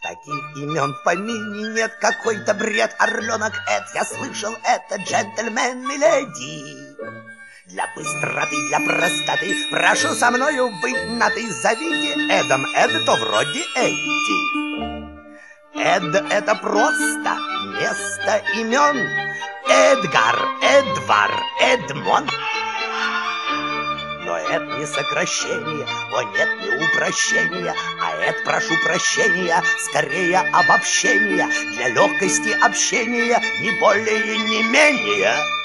Таких имен в помине нет, какой-то бред. Орленок Эд, я слышал, это джентльмен и леди. Для быстроты, для простоты прошу со мною быть на ты. Зовите Эдом Эд, то вроде Эдди. Эд — это просто место имен. Эдгар, Эдвар, Эдмон. Но это не сокращение, о нет, не упрощение, а это, прошу прощения, скорее обобщение для легкости общения, не более, не менее.